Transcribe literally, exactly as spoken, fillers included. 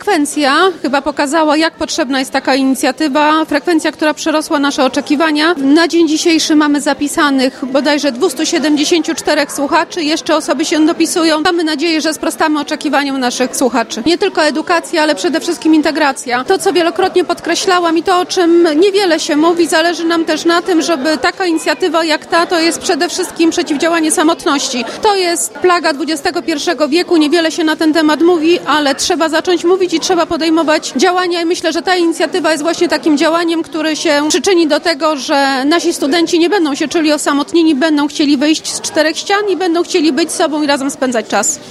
frekwencja chyba pokazała, jak potrzebna jest taka inicjatywa. Frekwencja, która przerosła nasze oczekiwania. Na dzień dzisiejszy mamy zapisanych bodajże dwieście siedemdziesiąt cztery słuchaczy. Jeszcze osoby się dopisują. Mamy nadzieję, że sprostamy oczekiwaniom naszych słuchaczy. Nie tylko edukacja, ale przede wszystkim integracja. To, co wielokrotnie podkreślałam i to, o czym niewiele się mówi, zależy nam też na tym, żeby taka inicjatywa jak ta, to jest przede wszystkim przeciwdziałanie samotności. To jest plaga dwudziestego pierwszego wieku. Niewiele się na ten temat mówi, ale trzeba zacząć mówić i trzeba podejmować działania i myślę, że ta inicjatywa jest właśnie takim działaniem, który się przyczyni do tego, że nasi studenci nie będą się czuli osamotnieni, będą chcieli wyjść z czterech ścian i będą chcieli być sobą i razem spędzać czas.